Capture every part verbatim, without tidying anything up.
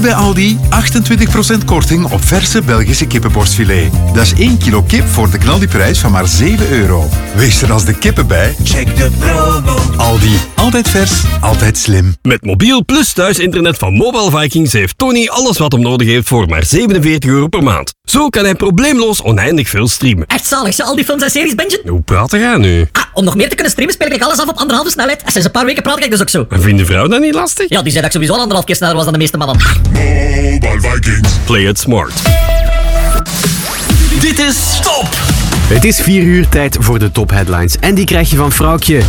bij Aldi achtentwintig procent korting op verse Belgische kippenborstfilet. Dat is één kilo kip voor de knaldiprijs van maar zeven euro. Wees er als de kippen bij. Check de promo. Aldi. Altijd vers, altijd slim. Met mobiel plus thuisinternet van Mobile Vikings heeft Tony alles wat hem nodig heeft voor maar zevenenveertig euro per maand. Zo kan hij probleemloos oneindig veel streamen. Echt zalig, zo al die films en series bingen. Hoe praat jij nu? Ah, om nog meer te kunnen streamen speel ik alles af op anderhalve snelheid. En sinds een paar weken praat ik dus ook zo. En vindt de vrouw dat niet lastig? Ja, die zei dat ik sowieso al anderhalf keer sneller was dan de meeste mannen. Mobile Vikings. Play it smart. Dit is Top. Het is vier uur, tijd voor de top-headlines. En die krijg je van Vrouwtje.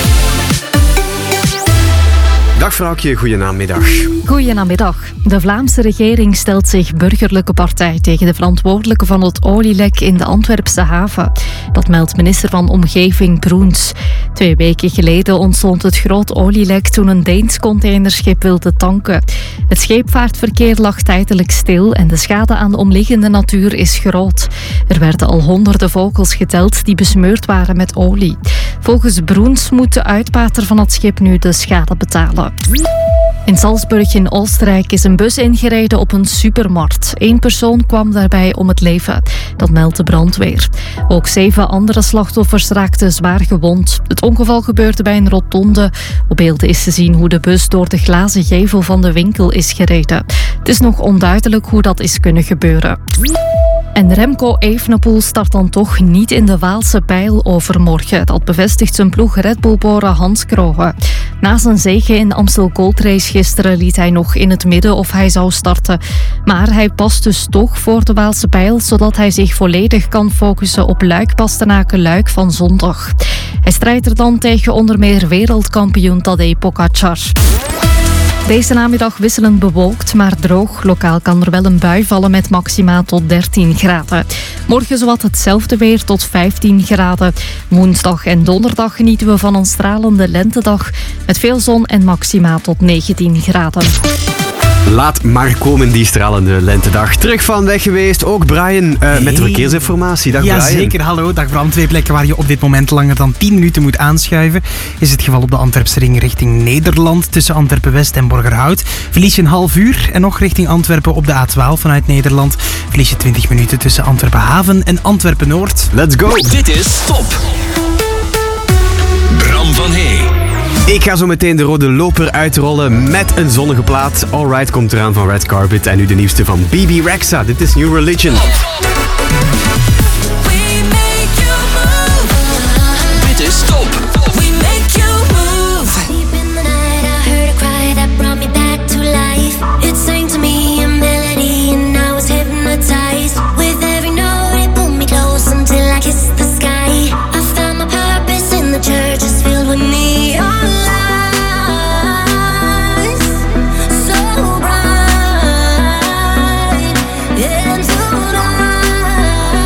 Dag Vrouwtje, goedenamiddag. Goedenamiddag. De Vlaamse regering stelt zich burgerlijke partij tegen de verantwoordelijke van het olielek in de Antwerpse haven. Dat meldt minister van Omgeving Broens. Twee weken geleden ontstond het groot olielek toen een Deens containerschip wilde tanken. Het scheepvaartverkeer lag tijdelijk stil en de schade aan de omliggende natuur is groot. Er werden al honderden vogels geteld die besmeurd waren met olie. Volgens Broens moet de uitbater van het schip nu de schade betalen. In Salzburg in Oostenrijk is een bus ingereden op een supermarkt. Eén persoon kwam daarbij om het leven. Dat meldt de brandweer. Ook zeven andere slachtoffers raakten zwaar gewond. Het ongeval gebeurde bij een rotonde. Op beelden is te zien hoe de bus door de glazen gevel van de winkel is gereden. Het is nog onduidelijk hoe dat is kunnen gebeuren. En Remco Evenepoel start dan toch niet in de Waalse Pijl overmorgen. Dat bevestigt zijn ploeg Red Bull-borer Hans Krohe. Na zijn zege in de Amstel Gold Race gisteren liet hij nog in het midden of hij zou starten. Maar hij past dus toch voor de Waalse Pijl, zodat hij zich volledig kan focussen op Luik-Bastenaken-Luik van zondag. Hij strijdt er dan tegen onder meer wereldkampioen Tadej Pogačar. Deze namiddag wisselend bewolkt, maar droog. Lokaal kan er wel een bui vallen met maxima tot dertien graden. Morgen zowat hetzelfde weer tot vijftien graden. Woensdag en donderdag genieten we van een stralende lentedag met veel zon en maxima tot negentien graden. Laat maar komen die stralende lentedag. Terug van weg geweest, ook Brian uh, hey. met de verkeersinformatie. Dag ja, Brian. Zeker, hallo. Dag Bram. Twee plekken waar je op dit moment langer dan tien minuten moet aanschuiven. Is het geval op de Antwerpse ring richting Nederland. Tussen Antwerpen-West en Borgerhout. Verlies je een half uur. En nog richting Antwerpen op de A twaalf vanuit Nederland. Verlies je twintig minuten tussen Antwerpen-Haven en Antwerpen-Noord. Let's go. Dit is Top. Bram van Hey. Ik ga zo meteen de rode loper uitrollen met een zonnige plaat. Alright komt eraan van Red Carpet en nu de nieuwste van B B Rexha. Dit is New Religion. Dit is Top. So bright, and tonight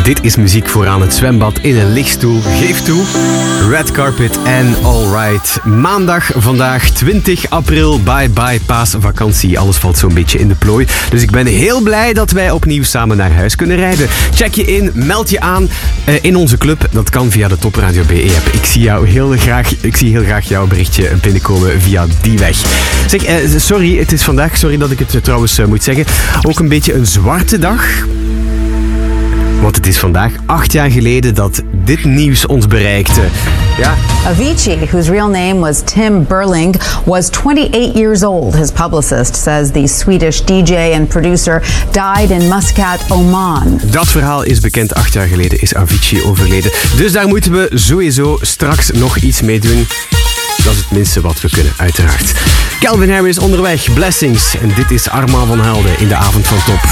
Dit is muziek voor aan het zwembad in een lichtstoel. Geef toe. Red Carpet en Alright. Maandag vandaag twintig april. Bye bye paasvakantie. Alles valt zo'n beetje in de plooi. Dus ik ben heel blij dat wij opnieuw samen naar huis kunnen rijden. Check je in, meld je aan uh, in onze club. Dat kan via de Top Radio B E-app. Ik zie jou heel graag, ik zie heel graag jouw berichtje binnenkomen via die weg. Zeg, uh, sorry, het is vandaag, sorry dat ik het uh, trouwens uh, moet zeggen, ook een beetje een zwarte dag. Want het is vandaag acht jaar geleden dat dit nieuws ons bereikte. Ja. Avicii, whose real name was Tim Berling, was twenty-eight years old. His publicist says the Swedish D J and producer died in Muscat, Oman. Dat verhaal is bekend. Acht jaar geleden is Avicii overleden. Dus daar moeten we sowieso straks nog iets mee doen. Dat is het minste wat we kunnen, uiteraard. Calvin Harris onderweg, Blessings. En dit is Armand van Helden in de avond van Top.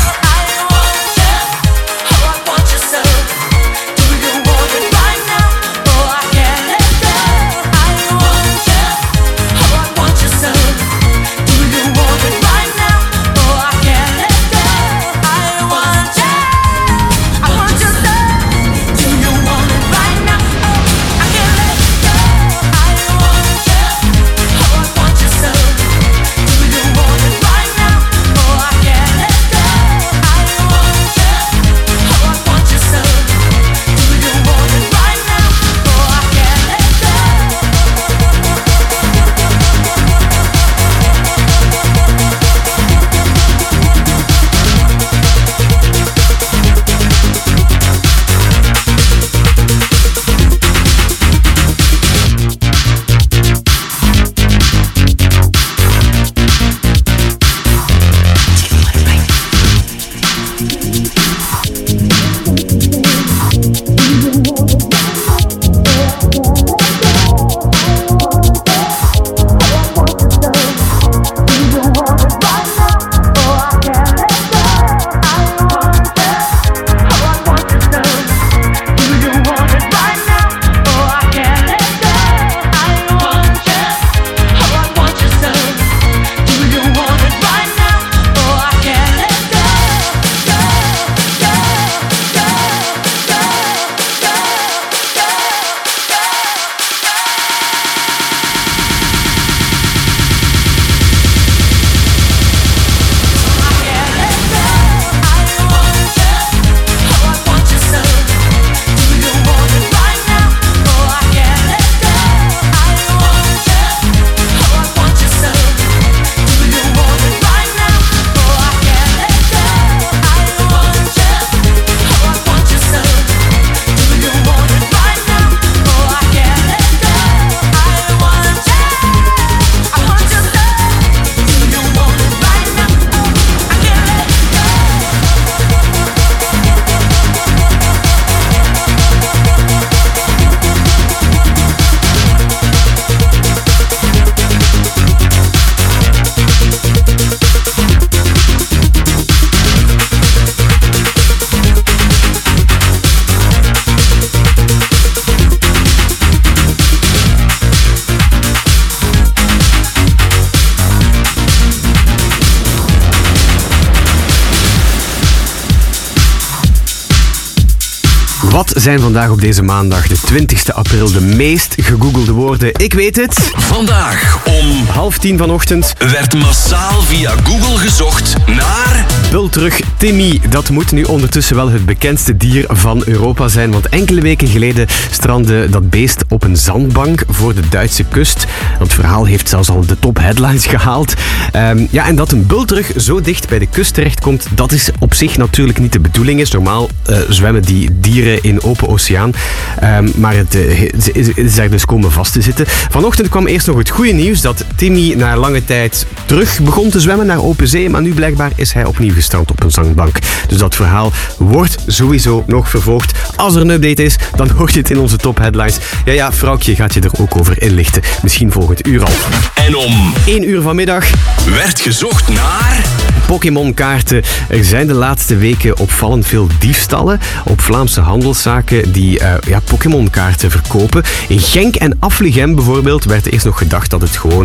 Wat zijn vandaag op deze maandag, de twintigste april, de meest gegoogelde woorden? Ik weet het. Vandaag om half tien vanochtend werd massaal via Google gezocht naar bultrug Timmy. Dat moet nu ondertussen wel het bekendste dier van Europa zijn, want enkele weken geleden strandde dat beest op een zandbank voor de Duitse kust. Dat verhaal heeft zelfs al de top headlines gehaald. Um, ja, en dat een bultrug zo dicht bij de kust terechtkomt, dat is op zich natuurlijk niet de bedoeling. Is normaal uh, zwemmen die dieren in open oceaan. Um, maar het uh, is, is er dus komen vast te zitten. Vanochtend kwam eerst nog het goede nieuws dat Timmy na lange tijd terug begon te zwemmen naar open zee, maar nu blijkbaar is hij opnieuw gestrand op een zandbank. Dus dat verhaal wordt sowieso nog vervolgd. Als er een update is, dan hoor je het in onze top headlines. Ja, ja, vrouwtje gaat je er ook over inlichten. Misschien volgend uur al. En om één uur vanmiddag werd gezocht naar Pokémon-kaarten. Er zijn de laatste weken opvallend veel diefstallen op Vlaamse handelszaken die uh, ja, Pokémon-kaarten verkopen. In Genk en Afligem bijvoorbeeld werd eerst nog gedacht dat het gewoon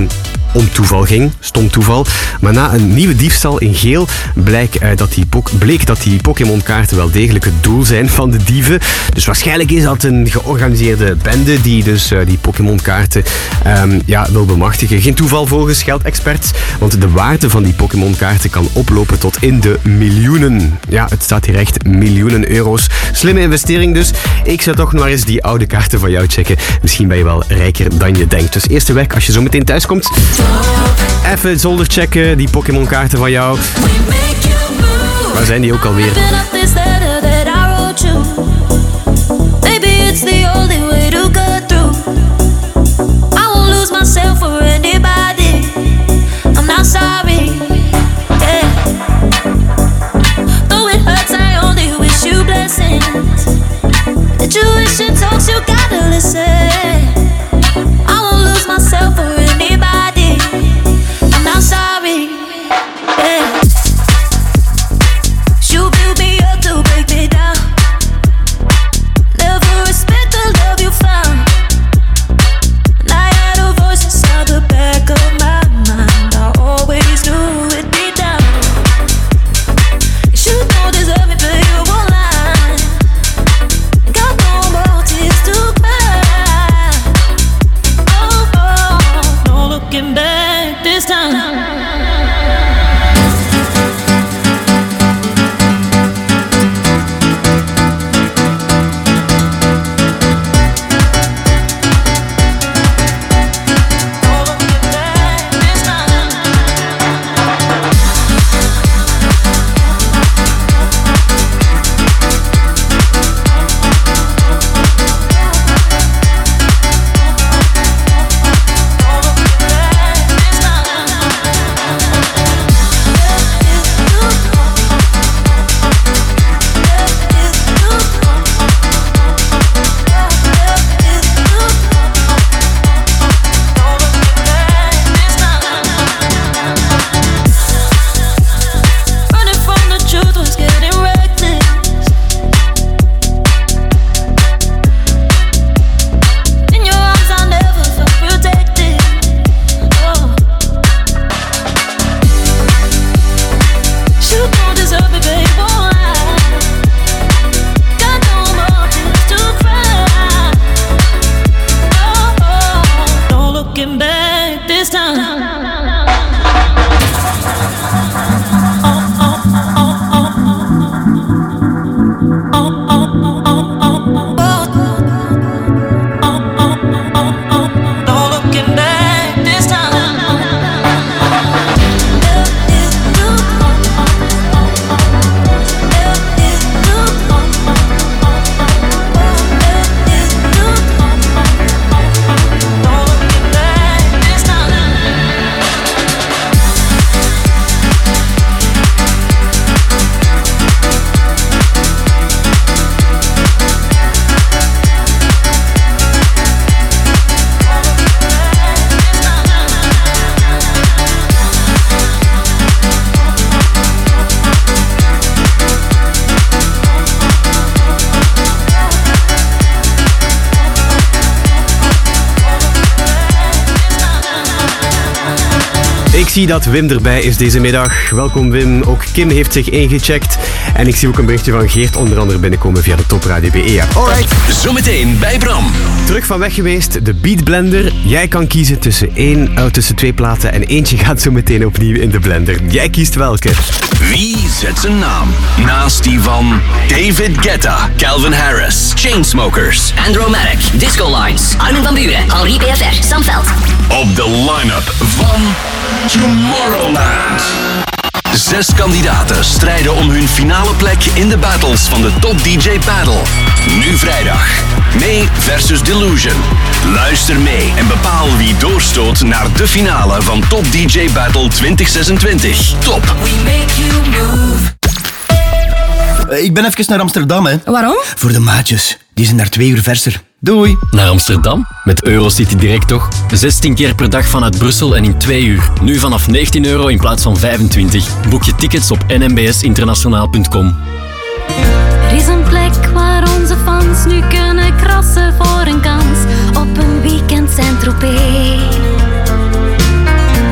om toeval ging. Stom toeval. Maar na een nieuwe diefstal in Geel bleek, uh, dat die po- bleek dat die Pokémon-kaarten wel degelijk het doel zijn van de dieven. Dus waarschijnlijk is dat een georganiseerde bende die dus uh, die Pokémon-kaarten um, ja, wil bemachtigen. Geen toeval volgens geldexperts, want de waarde van die Pokémon-kaarten kan oplopen tot in de miljoenen. Ja, het staat hier echt miljoenen euro's. Slimme investering dus. Ik zou toch nog eens die oude kaarten van jou checken. Misschien ben je wel rijker dan je denkt. Dus eerste weg, als je zo meteen thuis komt, even zolder checken, die Pokémon-kaarten van jou. Waar zijn die ook alweer? Intuition talks, you gotta listen. I won't lose myself for anybody. I'm not sorry. Yeah. You build me up to break me down. Never respect the love you found. And I had a voice inside the back of my mind. I always knew it'd be down. You don't deserve me, but you won't lie. Looking back this time. Ik zie dat Wim erbij is deze middag. Welkom Wim. Ook Kim heeft zich ingecheckt. En ik zie ook een berichtje van Geert onder andere binnenkomen via de Top Radio B E app. Alright. Zometeen bij Bram. Terug van weg geweest, de Beat Blender. Jij kan kiezen tussen, één, uh, tussen twee platen en eentje gaat zo meteen opnieuw in de blender. Jij kiest welke. Wie zet zijn naam naast die van David Guetta, Calvin Harris, Chainsmokers, Andromatic, Disco Lines, Armin van Buuren, Henri P F R, Sam Veld. Op de line-up van Tomorrowland. Zes kandidaten strijden om hun finale plek in de battles van de Top D J Battle. Nu vrijdag. May versus Delusion. Luister mee en bepaal wie doorstoot naar de finale van Top D J Battle twintig zesentwintig. Top. We make you move. Ik ben even naar Amsterdam, hè. Waarom? Voor de maatjes. Die zijn daar twee uur verser. Doei. Naar Amsterdam? Met Eurocity Direct toch? zestien keer per dag vanuit Brussel en in twee uur. Nu vanaf negentien euro in plaats van vijfentwintig. Boek je tickets op n m b s internationaal punt com. Er is een plek waar onze fans nu kunnen krassen voor een kans op een weekend Saint-Tropez.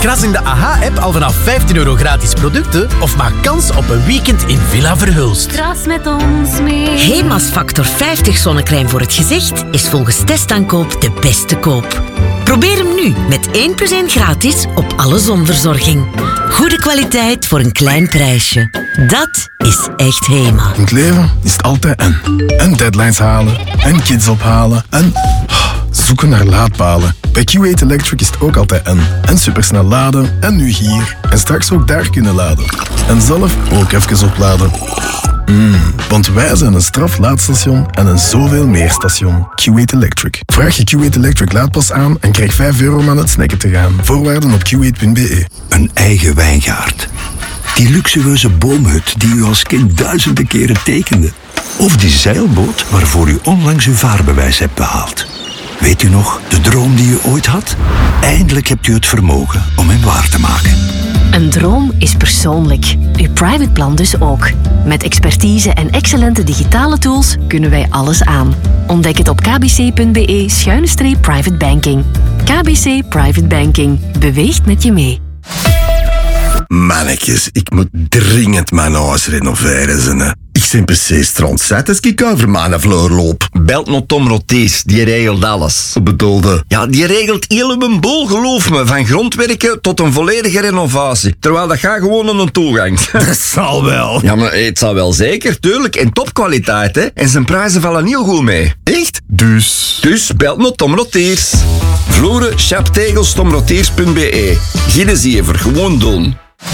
Kras in de A H-app al vanaf vijftien euro gratis producten of maak kans op een weekend in Villa Verhulst. Kras met ons mee. Hemas Factor vijftig zonnecrème voor het gezicht is volgens testaankoop de beste koop. Probeer hem nu met één plus één gratis op alle zonverzorging. Goede kwaliteit voor een klein prijsje. Dat is echt Hema. In het leven is het altijd en. En deadlines halen, en kids ophalen, en zoeken naar laadpalen. Bij Q eight Electric is het ook altijd en. En supersnel laden, en nu hier. En straks ook daar kunnen laden. En zelf ook even opladen. Mm, want wij zijn een straflaadstation en een zoveel meer station. Q eight Electric. Vraag je Q eight Electric laadpas aan en krijg vijf euro om aan het snacken te gaan. Voorwaarden op q eight punt b e. Een eigen wijngaard. Die luxueuze boomhut die u als kind duizenden keren tekende. Of die zeilboot waarvoor u onlangs uw vaarbewijs hebt behaald. Weet u nog, de droom die u ooit had? Eindelijk hebt u het vermogen om hem waar te maken. Een droom is persoonlijk. Uw private plan dus ook. Met expertise en excellente digitale tools kunnen wij alles aan. Ontdek het op kbc punt b e schuine streep private banking. K B C Private Banking. Beweegt met je mee. Mannetjes, ik moet dringend mijn huis renoveren. Zene. Ik ben precies strandzet als ik over mijn vloer loop. Belt nog Tom Rotees, die regelt alles. Wat bedoelde? Ja, die regelt heel mijn boel, geloof me. Van grondwerken tot een volledige renovatie. Terwijl dat gaat gewoon aan een toegang. Dat zal wel. Ja, maar het zal wel zeker, tuurlijk. En topkwaliteit, hè. En zijn prijzen vallen heel goed mee. Echt? Dus? Dus belt nog Tom Rotees. Vloeren, chaptegels, tomroteers punt b e. Geen zever, gewoon doen.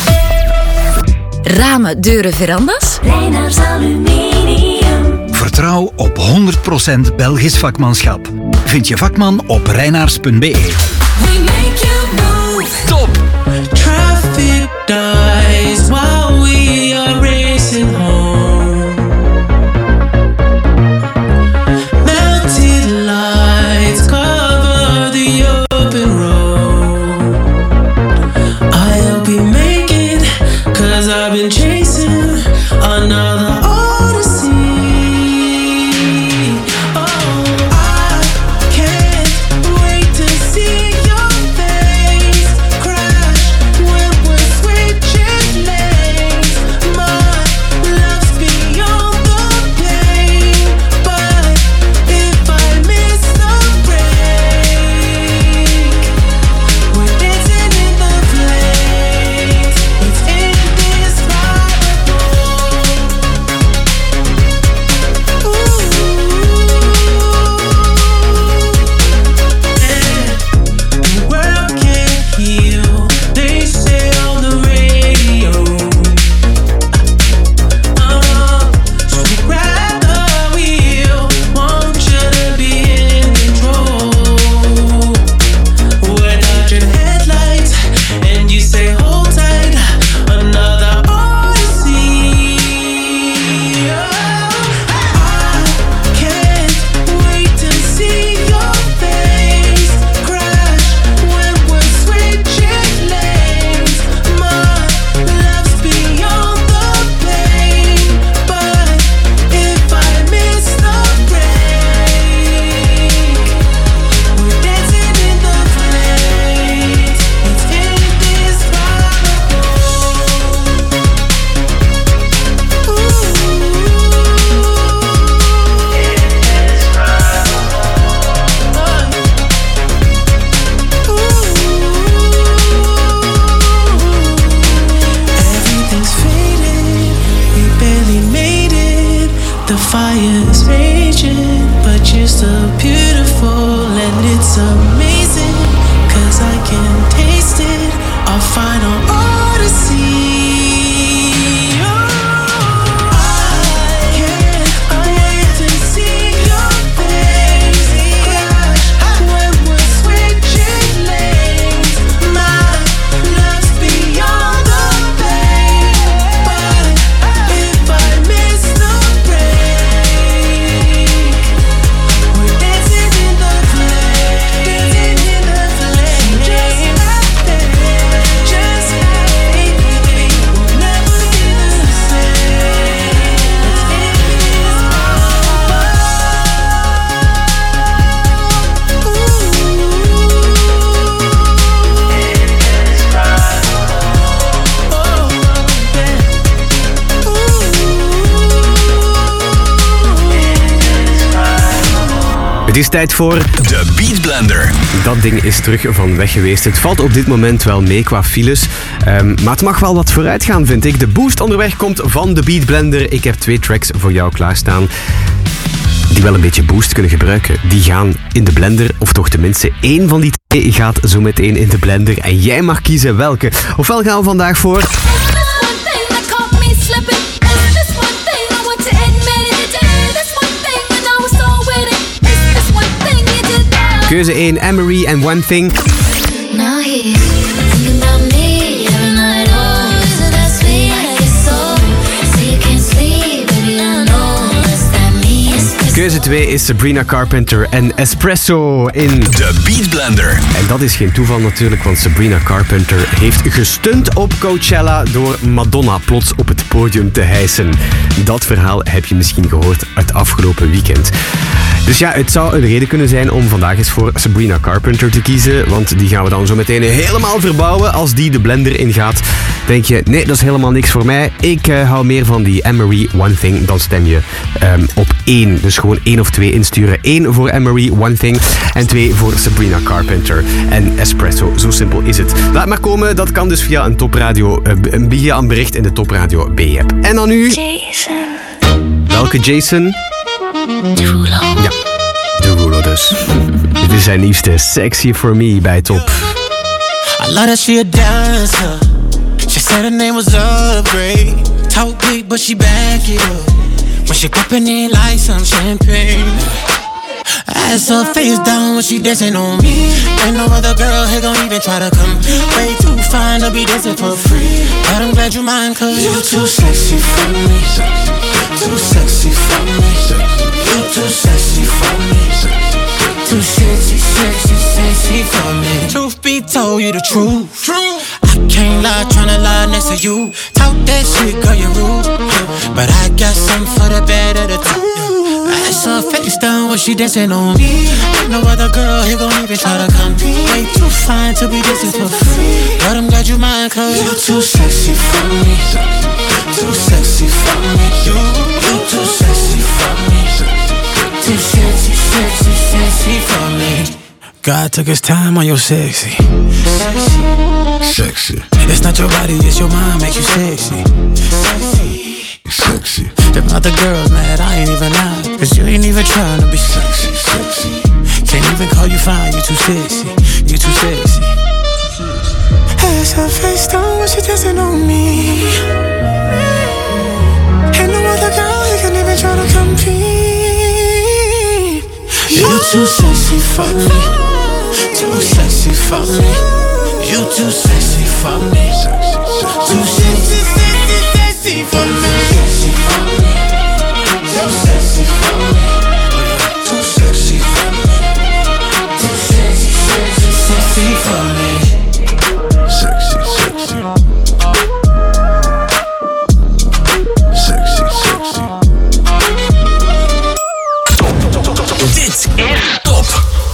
Ramen, deuren, verandas? Reinaars Aluminium. Vertrouw op honderd procent Belgisch vakmanschap. Vind je vakman op reinaars punt b e. We make you move. Top! Traffic dies while we are racing home. Melted lights cover the open road. I'll be making, cause I've been chasing another odyssey. Oh, I can't wait to see your Het is tijd voor... De Beat Blender. Dat ding is terug van weg geweest. Het valt op dit moment wel mee qua files. Um, maar het mag wel wat vooruit gaan, vind ik. De boost onderweg komt van de Beat Blender. Ik heb twee tracks voor jou klaarstaan die wel een beetje boost kunnen gebruiken. Die gaan in de blender, of toch tenminste één van die twee gaat zo meteen in de blender. En jij mag kiezen welke. Ofwel gaan we vandaag voor... Keuze één, Emery en One Thing. Keuze twee is Sabrina Carpenter en Espresso in de Beat Blender. En dat is geen toeval natuurlijk, want Sabrina Carpenter heeft gestunt op Coachella door Madonna plots op het podium te hijsen. Dat verhaal heb je misschien gehoord het afgelopen weekend. Dus ja, het zou een reden kunnen zijn om vandaag eens voor Sabrina Carpenter te kiezen, want die gaan we dan zo meteen helemaal verbouwen. Als die de blender ingaat, denk je, nee, dat is helemaal niks voor mij. Ik uh, hou meer van die Emery One Thing. Dan stem je um, op één. Dus gewoon één of twee insturen. Eén voor Emery One Thing en twee voor Sabrina Carpenter en Espresso. Zo simpel is het. Laat maar komen, dat kan dus via een topradio, uh, via een bericht in de Topradio B-app. En dan nu... Jason. Welke Jason? Derulo. Ja, Derulo dus. Dit is zijn nieuwste Sexy For Me bij Top. I love that she a dancer. She said her name was Upgrade. Talk big but she back it up. When she poppin' in like some champagne. Ass her face down when she dancing on me. Ain't no other girl here gon' even try to come. Way too fine to be dancing for free. But I'm glad you mind cause you too sexy for me. Too sexy for me. You too sexy for me. Too sexy, sexy, sexy for me. Truth be told, you the truth. True. I can't lie, tryna lie next to you. Talk that shit, girl, you rude. But I got something for the better to do. Ass her face down when she dancing on me. No other girl here gon' even try to come. Way too fine to be dancing for free. But I'm glad you mind cause you too sexy for me. Too sexy for me. You, you too sexy for me. Too sexy, sexy, sexy for me. God took his time on your sexy. Sexy. Sexy. It's not your body, it's your mind make you sexy. Sexy. Sexy. Them other girls mad, I ain't even lying. Cause you ain't even trying to be sexy. Sexy. Can't even call you fine, you too sexy. You too sexy. Ass her face down when she dancing on me. Ain't no other girl who can even try to compete. You too sexy for me. Too sexy for me. You too sexy for me. Too sexy, sexy, sexy for me. Too sexy for me. Too sexy for me. Too sexy, sexy, sexy for me. Sexy, sexy. Sexy, sexy. Dit is Top.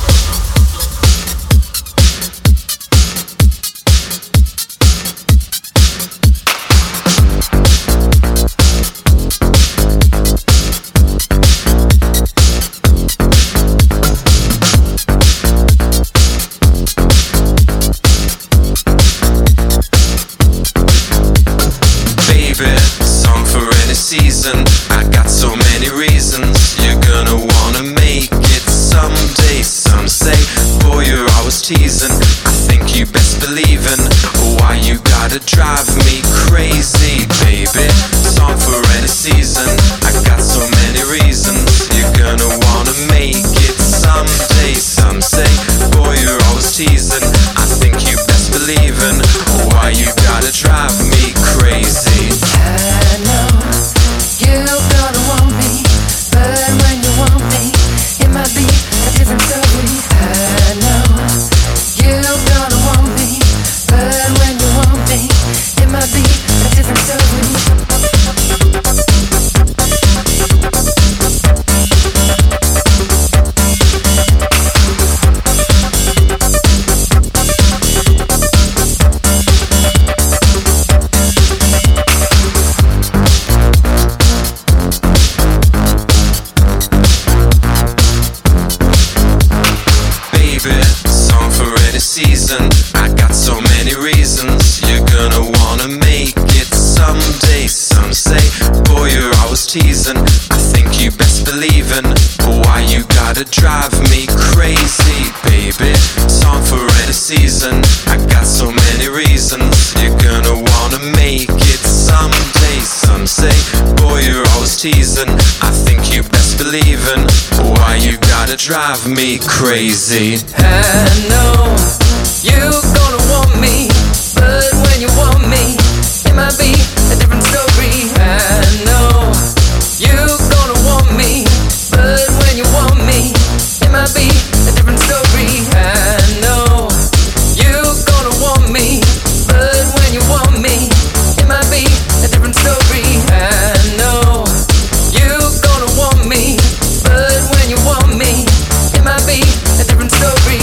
Season. I got so many reasons. You're gonna wanna make it someday. Some say, boy, you're always teasing. I think you best believe in why you gotta drive me crazy, baby. Song for any season. I got so many reasons. You're gonna wanna make it someday. Some say, boy, you're always teasing. I think you best believe in why you gotta drive me crazy. I know you're gonna want me, but when you want me, it might be a different story. I know you're gonna want me, but when you want me, it might be a different story. reasons you're gonna wanna make it someday. Some say, boy, you're always teasing. I think you best believe in why you gotta drive me crazy, baby. Song for any season. I got so many reasons you're gonna wanna make it someday. Some say, boy, you're always teasing. I think you best believe in why you gotta drive me crazy. I know you're gonna want me, but when you want me, it might be a different story. I know you're gonna want me, but when you want me, it might be a different story. I know you're gonna want me, but when you want me, it might be a different story. I know you're gonna want me, but when you want me, it might be a different story.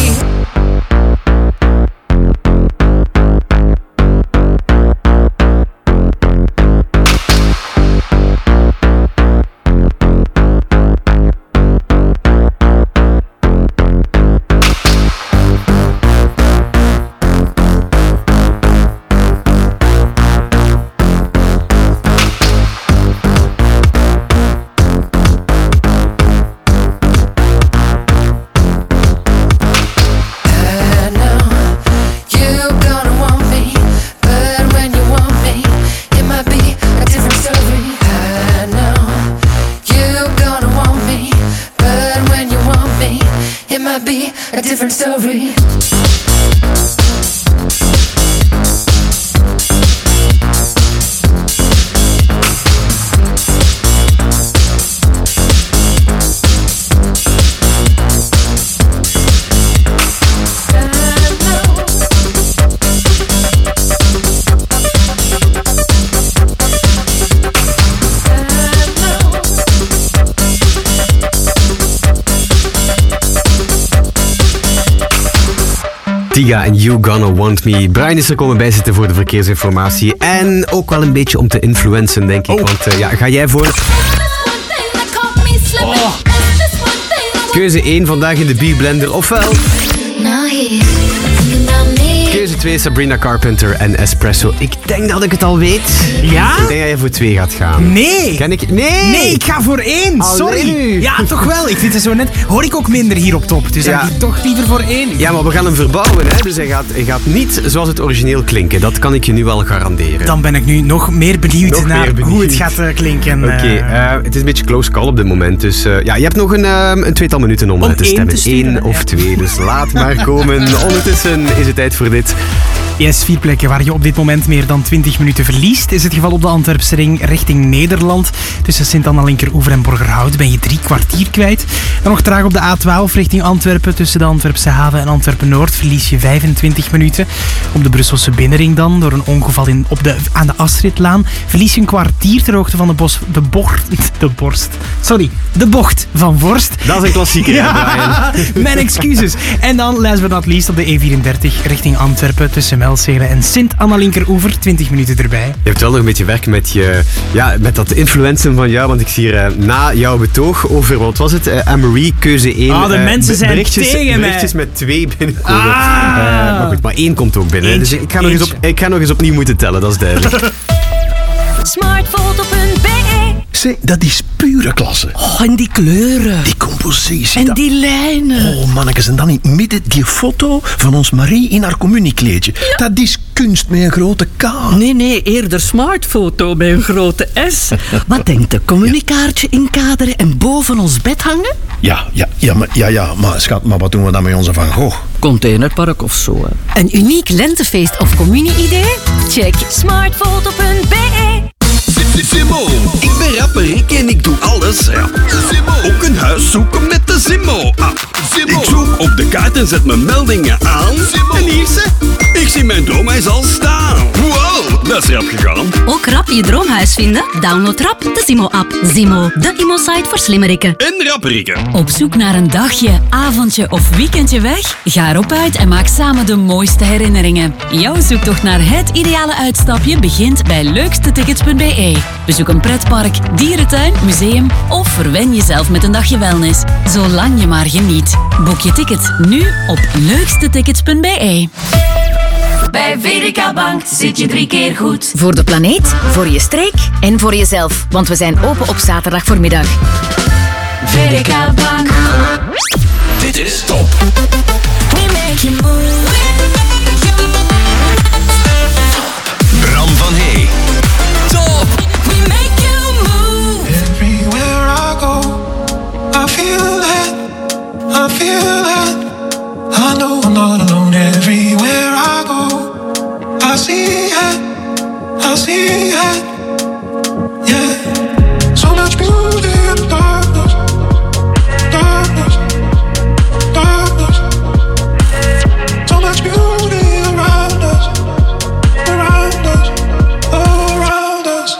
A different story. Tiga en You Gonna Want Me. Brian is er komen bijzitten voor de verkeersinformatie. En ook wel een beetje om te influencen, denk ik. Oh. Want uh, ja, ga jij voor... Oh. Keuze één vandaag in de B-blender, ofwel... Keuze twee, Sabrina Carpenter en Espresso. Ik denk dat ik het al weet. Ja? Ik denk dat je voor twee gaat gaan. Nee. Ken ik? Nee. Nee, ik ga voor één. Sorry. Allee. Ja, toch wel. Ik vind het zo net... Hoor ik ook minder hier op top. Dus ja. dan ga ik toch liever voor één. Ja, maar we gaan hem verbouwen. Hè? Dus hij gaat, hij gaat niet zoals het origineel klinken. Dat kan ik je nu wel garanderen. Dan ben ik nu nog meer benieuwd nog naar meer benieuwd. hoe het gaat uh, klinken. Oké, okay, uh, het is een beetje close call op dit moment. Dus uh, ja, je hebt nog een, uh, een tweetal minuten om, om te stemmen. Te sturen, Eén of ja. twee. Dus laat maar komen. Ondertussen is het tijd voor dit. Yes, vier plekken waar je op dit moment meer dan twintig minuten verliest. Is het geval op de Antwerpse ring richting Nederland. Tussen Sint-Anna Linkeroever en Borgerhout ben je drie kwartier kwijt. En nog traag op de A twaalf richting Antwerpen. Tussen de Antwerpse haven en Antwerpen-Noord verlies je vijfentwintig minuten. Op de Brusselse binnenring dan, door een ongeval in, op de, aan de Astridlaan, verlies je een kwartier ter hoogte van de, bos, de, bocht, de borst. Sorry, de bocht van Vorst. Dat is een klassieker, ja, Brian. Mijn excuses. En dan, last but not least, op de E vierendertig richting Antwerpen. Tussen Melzelen en Sint-Anna Linkeroever. twintig minuten erbij. Je hebt wel nog een beetje werk met, je, ja, met dat influencen van jou. Want ik zie hier uh, na jouw betoog over, wat was het? Uh, Anne-Marie, keuze één. Ah, de uh, mensen zijn berichtjes, tegen mij. Berichtjes met twee binnenkomen. Ah. Uh, maar goed, maar één komt ook binnen. Eentje, dus ik ga, nog eens op, ik ga nog eens opnieuw moeten tellen, dat is duidelijk. Smartfoto punt be. Zeg, dat is pure klasse. Oh, en die kleuren. Die compositie. En dat... die lijnen. Oh, mannetjes, en dan in het midden die foto van ons Marie in haar communiekleedje. Ja. Dat is kunst met een grote K. Nee, nee, eerder smartfoto met een grote S. Wat denkt de communicaartje inkaderen en boven ons bed hangen? Ja, ja, ja, maar, ja, ja, maar schat, maar wat doen we dan met onze Van Gogh? Containerpark of zo. Hè. Een uniek lentefeest of communie-idee? Check smartfoto punt be. Zimmo. Ik ben rapper, ik en ik doe alles rap. Zimmo. Ook een huis zoeken met de Zimmo-app. Zimmo. Ik zoek op de kaart en zet mijn meldingen aan. Zimmo. En hier ze, ik zie mijn droomhuis al staan. Wow, dat is rap gegaan. Ook rap je droomhuis vinden? Download rap de Zimmo-app. Zimmo, de immo-site voor slimmerikken. En rapperikken. Op zoek naar een dagje, avondje of weekendje weg? Ga erop uit en maak samen de mooiste herinneringen. Jouw zoektocht naar het ideale uitstapje begint bij leukste tickets punt be. Bezoek een pretpark, dierentuin, museum of verwen jezelf met een dagje wellness. Zolang je maar geniet. Boek je ticket nu op leukste tickets punt be. Bij V D K Bank zit je drie keer goed. Voor de planeet, voor je streek en voor jezelf. Want we zijn open op zaterdag voormiddag. V D K Bank. Dit is Top. We make you move. Bram van Hey. Top. We make you move. Everywhere I go, I feel it, I feel it. I know I'm not alone. Everywhere I go, I see it, I see it. Yeah, so much beauty in darkness, darkness, darkness. So much beauty around us, around us, around us,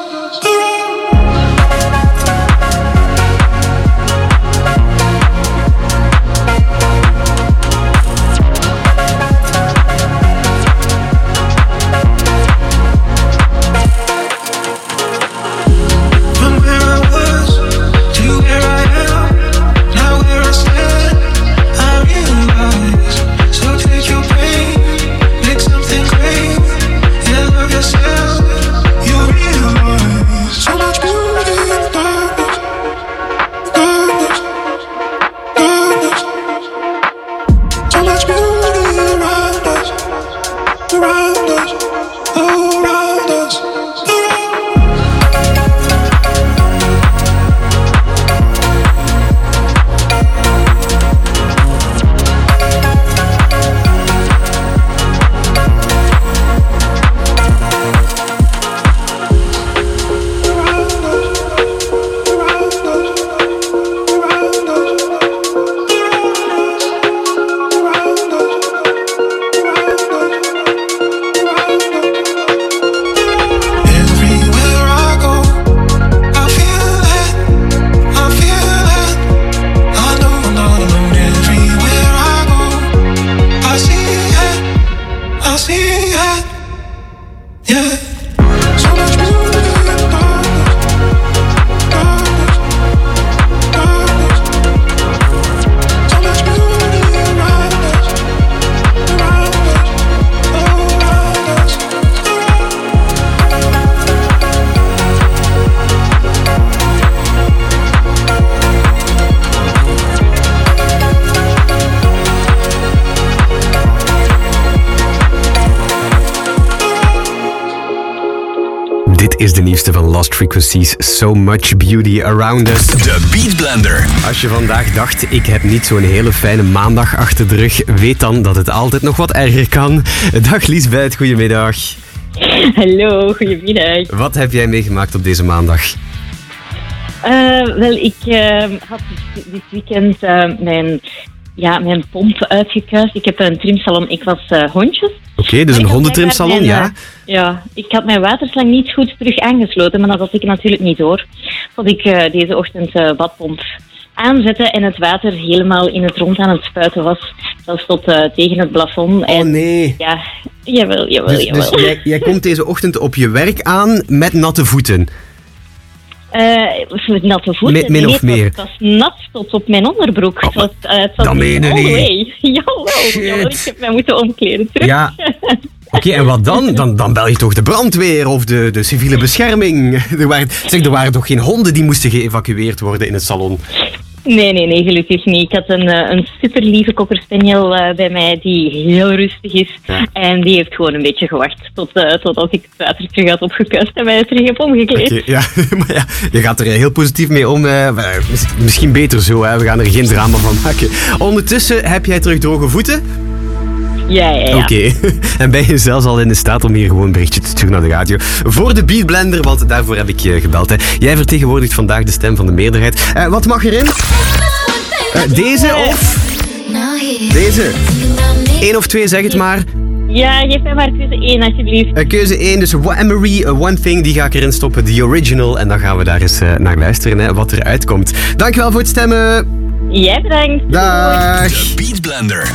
from where I was to where I am, now where I stand, I realize. So take your pain, make something great, and love yourself. You realize so much beauty in darkness, darkness, darkness. So much beauty around us, around us, around us. Everywhere I go, I feel it, I feel it. I know I'm not alone. Everywhere I go, I see it, I see it. Yeah, so much beauty in darkness, darkness, darkness. So much beauty around us, around us, around us. Dit is de nieuwste van Lost Frequencies. So much beauty around us. De Beat Blender. Als je vandaag dacht, ik heb niet zo'n hele fijne maandag achter de rug, weet dan dat het altijd nog wat erger kan. Dag Liesbeth, goedemiddag. Hallo, goedemiddag. Wat heb jij meegemaakt op deze maandag? Uh, wel, ik uh, had dit, dit weekend uh, mijn, ja, mijn pomp uitgekuist. Ik heb een trimsalon, ik was uh, hondjes. Oké, okay, dus een hondentrimsalon, ja? Uh, ja, ik had mijn waterslang niet goed terug aangesloten, maar dat had ik natuurlijk niet door. Tot ik uh, deze ochtend de uh, badpomp aanzette en het water helemaal in het rond aan het spuiten was. Zelfs tot uh, tegen het plafond. Oh en, nee. Ja, jawel, jawel, dus, jawel. Dus jij, jij komt deze ochtend op je werk aan met natte voeten? Uh, natte voeten? Min, min of nee, meer? Het was, het was nat tot op mijn onderbroek. Oh, het was, uh, het was dat meen je niet. Jawel, jawel, ik heb mij moeten omkleden terug. Ja. Oké, okay, en wat dan? dan? Dan bel je toch de brandweer of de, de civiele bescherming? Er waren, zeg, er waren toch geen honden die moesten geëvacueerd worden in het salon? Nee, nee, nee, gelukkig niet. Ik had een, een super lieve cocker spaniel uh, bij mij die heel rustig is. Ja. En die heeft gewoon een beetje gewacht tot, uh, totdat ik het water terug had opgekuist en mij terug heb omgekleed. Okay, ja, maar ja, je gaat er heel positief mee om. Uh, misschien beter zo, hè. We gaan er geen drama van maken. Ondertussen heb jij terug droge voeten? Ja, ja, ja. Oké. Okay. En ben je zelfs al in de staat om hier gewoon een berichtje te sturen naar de radio? Voor de Beat Blender, want daarvoor heb ik je gebeld. Hè. Jij vertegenwoordigt vandaag de stem van de meerderheid. Uh, wat mag erin? Uh, deze of... Deze? Eén of twee, zeg het maar. Ja, geef mij maar keuze één, alsjeblieft. Uh, keuze één, dus Anne-Marie, uh, One Thing, die ga ik erin stoppen. The Original. En dan gaan we daar eens uh, naar luisteren, hè, wat eruit komt. Dankjewel voor het stemmen. Jij bedankt. Dag. De Beat Blender.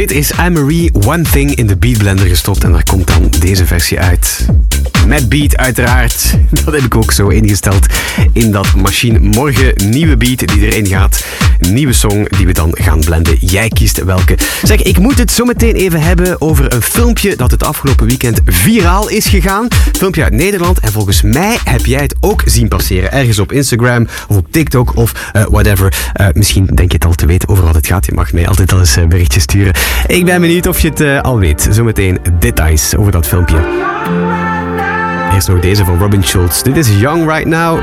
Dit is Anne-Marie, One Thing in de beatblender gestopt en daar komt dan deze versie uit. Met beat uiteraard, dat heb ik ook zo ingesteld in dat machine. Morgen nieuwe beat die erin gaat, nieuwe song die we dan gaan blenden. Jij kiest welke. Zeg, ik moet het zo meteen even hebben over een filmpje dat het afgelopen weekend viraal is gegaan. Filmpje uit Nederland en volgens mij heb jij het ook zien passeren. Ergens op Instagram of op TikTok of uh, whatever. Uh, misschien denk je het al te weten over wat het gaat. Je mag mij altijd al eens een berichtje sturen. Ik ben benieuwd of je het uh, al weet. Zometeen details over dat filmpje. Eerst nog deze van Robin Schulz. Dit is Young Right Now.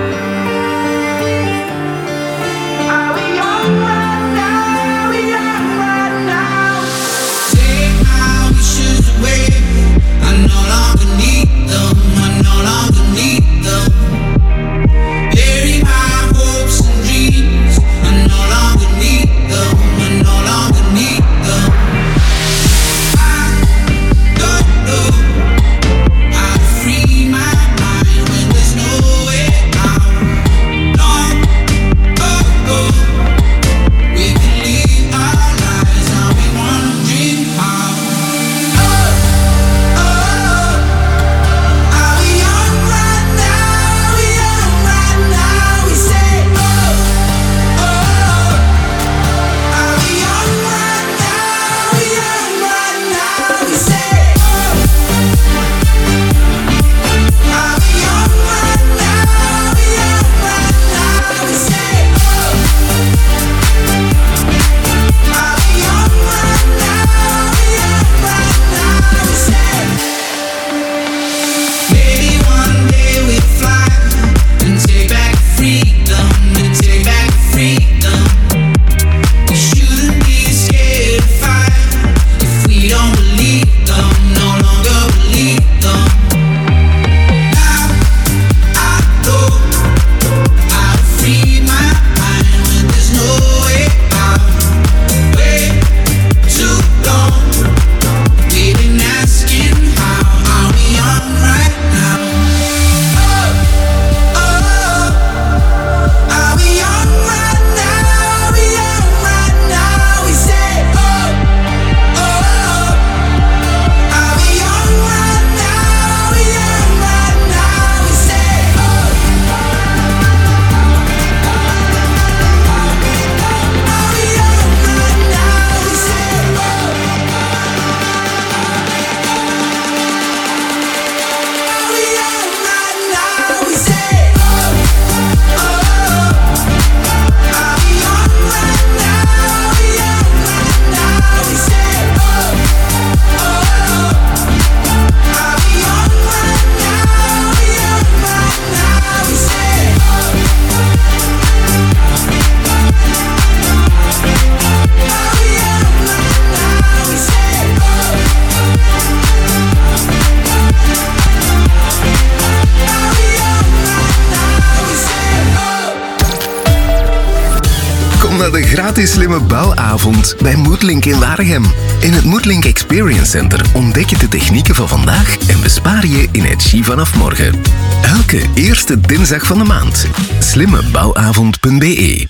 De gratis slimme bouwavond bij Moodlink in Waregem. In het Moodlink Experience Center ontdek je de technieken van vandaag en bespaar je energie vanaf morgen. Elke eerste dinsdag van de maand. slimmebouwavond punt b e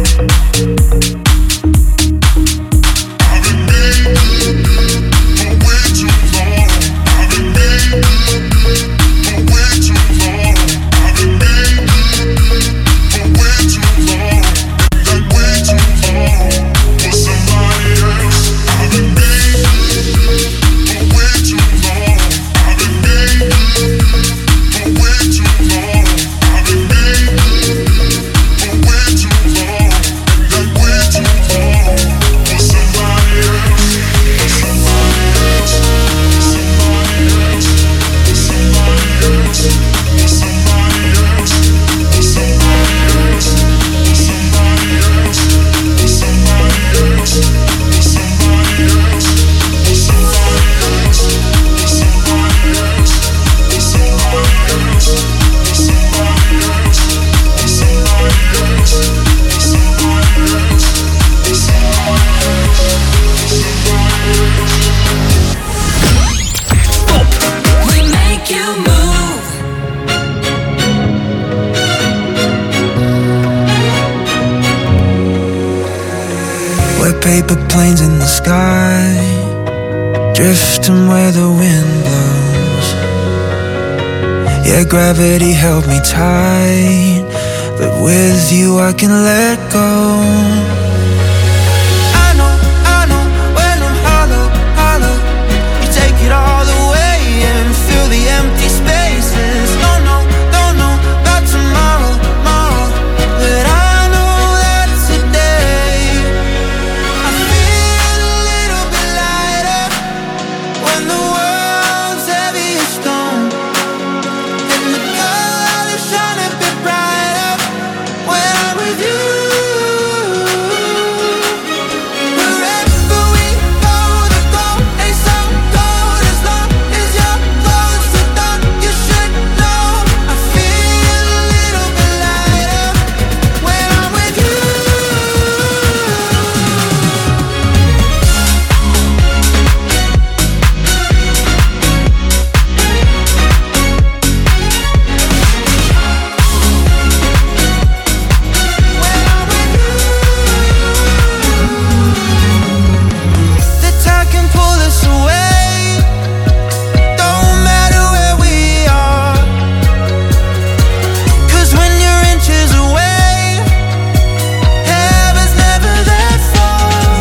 Away like paper planes in the sky, drifting where the wind blows. Yeah, gravity held me tight, but with you I can let go. I know, I know, when I'm hollow, hollow, you take it all away and fill the empty spaces. Don't know, don't know about tomorrow, tomorrow, but I know that today I feel a little bit lighter when the world's heavy as stone, and the colors shine a bit brighter when I'm with you. Wherever we go, the goal ain't so cold as long as you're close to dawn. You should know I feel a little bit lighter when I'm with you. The tide can pull us away, don't matter where we are, 'cause when you're inches away, heaven's never that far.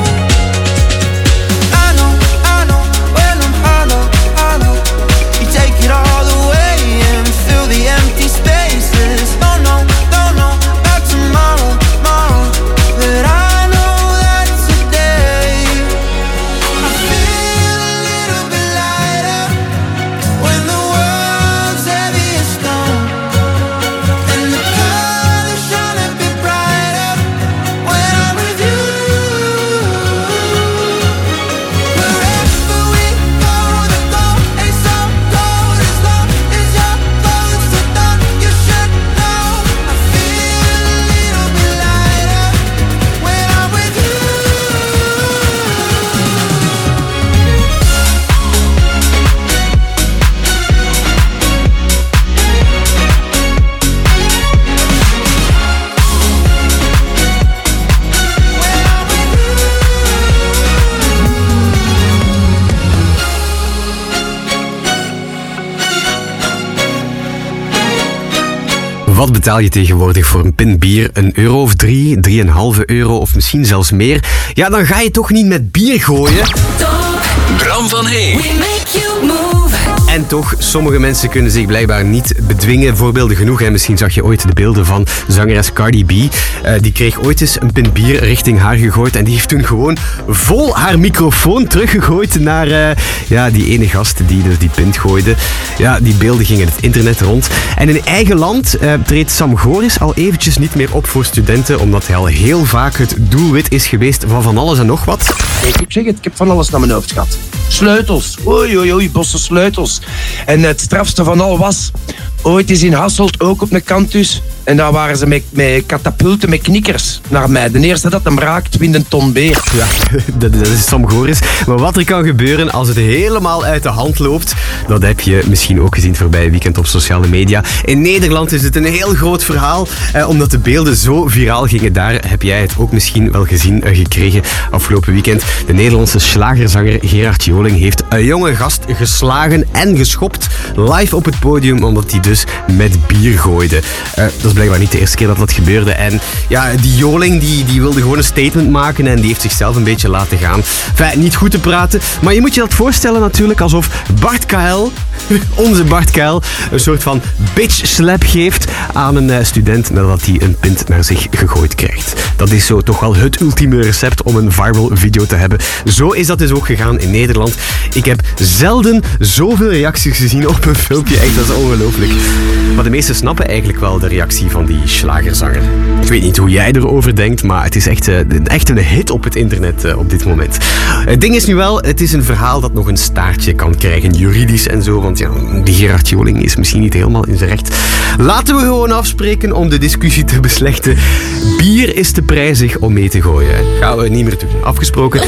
I know, I know, when I'm hollow, hollow, you take it all away and fill the empty spaces. Don't know, don't know about tomorrow, tomorrow, but I know that today I feel a little bit lighter when the world's heavy as stone, and the colors shine a bit brighter when I'm with you. Wherever we go, the goal ain't so cold as long as you're close to dawn. You should know I feel a little bit lighter when I'm with you. Wat betaal je tegenwoordig voor een pint bier? Een euro of drie, drieënhalve euro of misschien zelfs meer? Ja, dan ga je toch niet met bier gooien? Bram van Hee. En toch, sommige mensen kunnen zich blijkbaar niet bedwingen. Voorbeelden genoeg. En misschien zag je ooit de beelden van zangeres Cardi B. Uh, die kreeg ooit eens een pint bier richting haar gegooid. En die heeft toen gewoon vol haar microfoon teruggegooid naar uh, ja, die ene gast die dus die pint gooide. Ja, die beelden gingen het internet rond. En in eigen land uh, treedt Sam Goris al eventjes niet meer op voor studenten. Omdat hij al heel vaak het doelwit is geweest van van alles en nog wat. Ik zeg het, ik heb van alles naar mijn hoofd gehad. Sleutels, oei oei oei, bosse sleutels. En het strafste van al was, ooit is in Hasselt ook op een campus. En daar waren ze met, met katapulten, met knikkers naar mij. De eerste dat hem raakt, wint een ton beer. Ja, dat, dat is Sam Goris. Maar wat er kan gebeuren als het helemaal uit de hand loopt, dat heb je misschien ook gezien voorbij weekend op sociale media. In Nederland is het een heel groot verhaal, eh, omdat de beelden zo viraal gingen. Daar heb jij het ook misschien wel gezien eh, gekregen afgelopen weekend. De Nederlandse slagerzanger Gerard Joling heeft een jonge gast geslagen en geschopt live op het podium, omdat hij dus met bier gooide. Uh, dat is blijkbaar niet de eerste keer dat dat gebeurde. En ja, die Joling die, die wilde gewoon een statement maken en die heeft zichzelf een beetje laten gaan. Enfin, niet goed te praten, maar je moet je dat voorstellen natuurlijk alsof Bart K L, onze Bart K L, een soort van bitch slap geeft aan een uh, student nadat hij een pint naar zich gegooid krijgt. Dat is zo toch wel het ultieme recept om een viral video te hebben. Zo is dat dus ook gegaan in Nederland. Ik heb zelden zoveel reacties gezien op een filmpje. Echt, dat is ongelooflijk. Maar de meesten snappen eigenlijk wel de reactie van die slagerzanger. Ik weet niet hoe jij erover denkt, maar het is echt, uh, echt een hit op het internet uh, op dit moment. Het ding is nu wel, het is een verhaal dat nog een staartje kan krijgen, juridisch en zo. Want ja, die Gerard Joling is misschien niet helemaal in zijn recht. Laten we gewoon afspreken om de discussie te beslechten. Bier is te prijzig om mee te gooien. Gaan we niet meer doen. Afgesproken.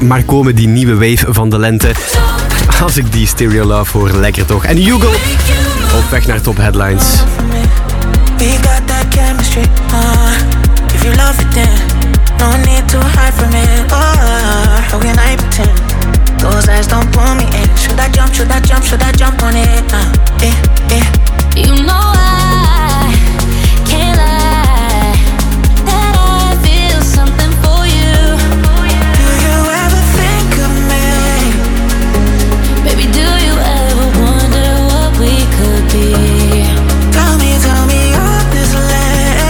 maar komen die nieuwe wave van de lente. Als ik die Stereo Love hoor, lekker toch. En Hugo, op weg naar top headlines. We got that chemistry, uh, if you love it then no need to hide from it, uh, how can I pretend, those eyes don't pull me in, should I jump, should I jump, should I jump on it, uh, eh, eh. You know I can't lie that I feel something for you. Do you ever think of me? Baby, do you ever wonder what we could be? Tell me, tell me honestly.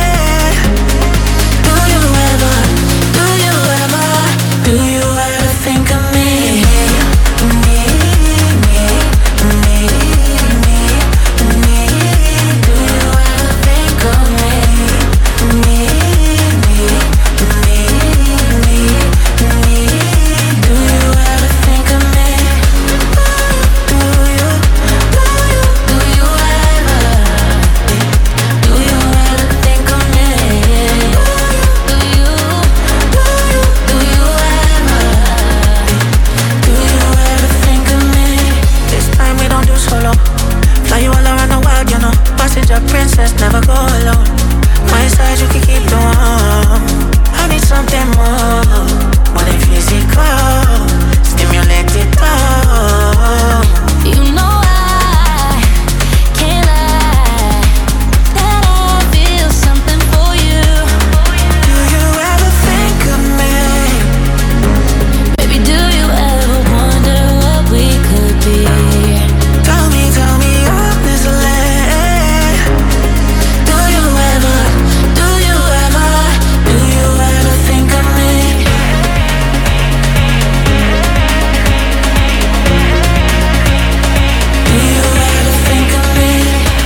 Do you ever, do you ever, do you ever think of me? Me, me, me, me, me. Do you ever think of me? Me, me, me, me, me. Do you ever think of me? Do you, do you, do you ever? Do you ever think of me? Do you, do you, do you ever? Do you ever think of me? This time we don't do solo. Fly you all around the world, you know. Passenger princess, never go alone. My side you can keep the warm. I need something more, more than physical. Stimulate it all. You know I can't lie that I feel something for you. Do you ever think of me? Baby, do you ever wonder what we could be? Tell me, tell me honestly. Do you ever, do you ever, do you ever think of me? Do you ever think of me?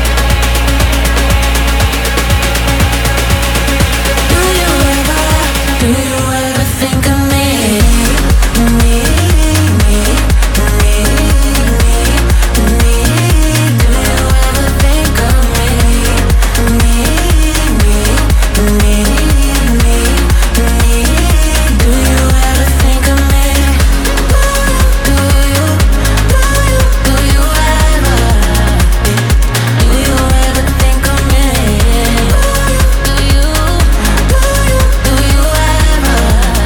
Do you ever, do you ever think of me? Me, me, me, me, me. Do you ever think of me? Me, me, me, me, me. Do you ever think of me? Do you, do you, do you ever? Do you ever think of me? Do you, do you, do you ever?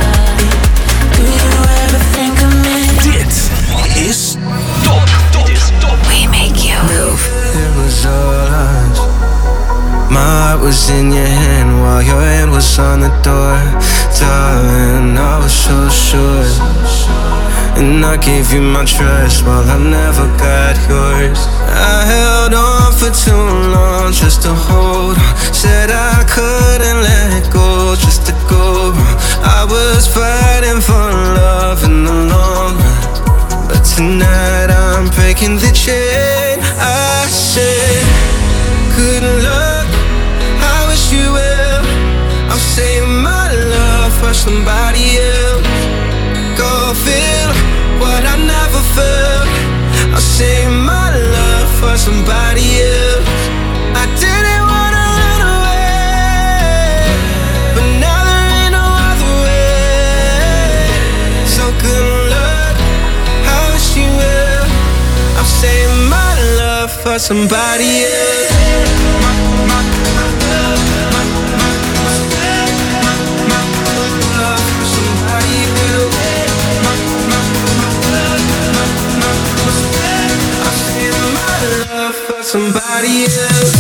Do you ever think of me? Dit is top. Dit is top. We make you move. It was all us. My heart was in your hand while your hand was on the door. Darling, I was so sure. And I gave you my trust while I never got yours. I held on for too long just to hold on. Said I couldn't let go just to go wrong. I was fighting for love in the long run. But tonight I'm breaking the chain. I said, good luck, I wish you well. I'm saving my love for somebody else. Go feel what I never felt. I'll save my love for somebody else. I didn't wanna run away, but now there ain't no other way. So good luck, I wish you well. I'm saving my love for somebody else. Somebody else.